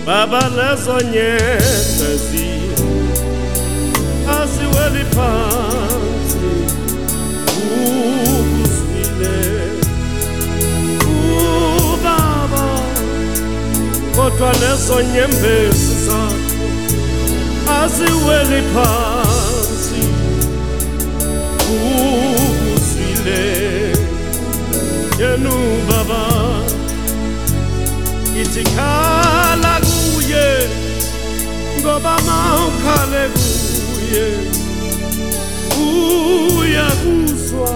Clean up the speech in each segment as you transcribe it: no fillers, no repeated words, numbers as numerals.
Baba lezo nyembezi asiweli phansi ukuzwile ubaba kodwa lezo nyembezi zakho asiweli phansi ukuzwile yenu baba itikhala kuye ngoba mawukhale kuye uyakuzwa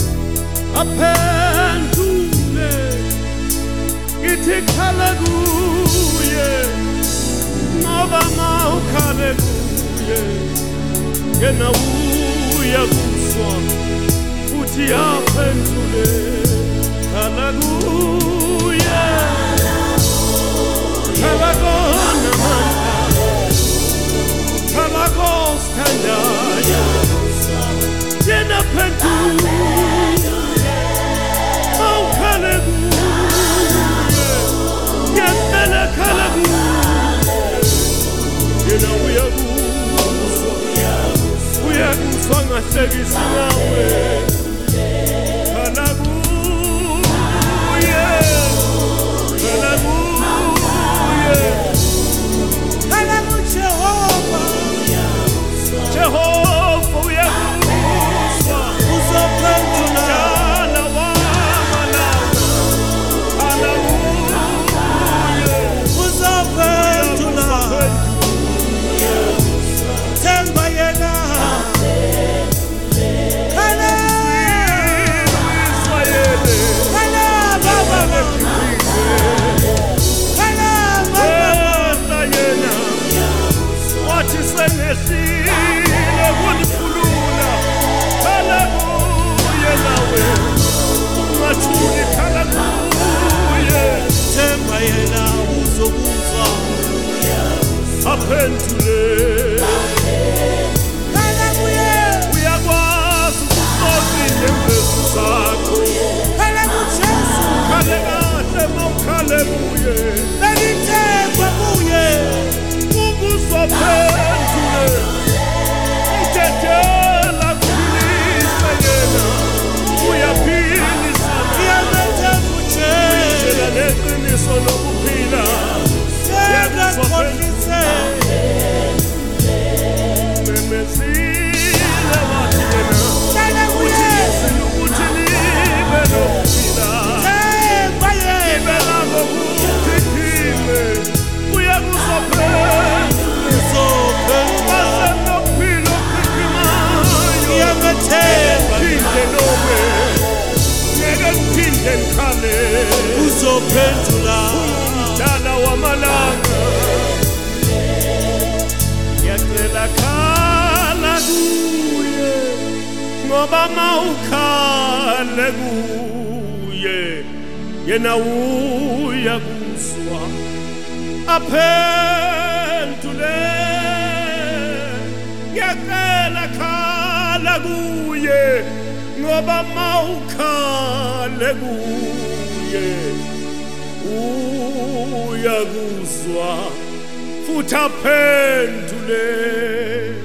aphendule itikhala kuye ngoba mawukhale kuye yena uyakuzwa futhi aphendule khala kuye Kalagona manda, kalagos tandaya, yena pentuye, au kalaguye, yena kalaguye, yena uyaguswa ngahlekisa ngawe, kalaguye, kalaguye. Jehovah uyakuzwa uzophendula jala wamalanga haleluya uzophendula themba yena Sengesile kunifulula khala kuye nawe ungathuli khala kuye themba yena uzokuzwa aphendule khala kuye uyakwazi ukuxoxa inyembezi zakho khala kuJesu khale kahle mawukhale kuye belithemba kuye ukuzophendula Itetela kulisa yena uyaphilisa iyabetha kuJesu leqiniso lokuphila yakuzophendula memezile wathi yena uJesu ukuthi libe lokuphila ibe lakho kuphile uyakuzophendula uzophendula umdala wamalanga yacela khala kuye ngoba mawukhale kuye yena uyakuzwa aphendule yacela khala kuye ngoba mawukhale kuye uyakuzwa futhi aphendule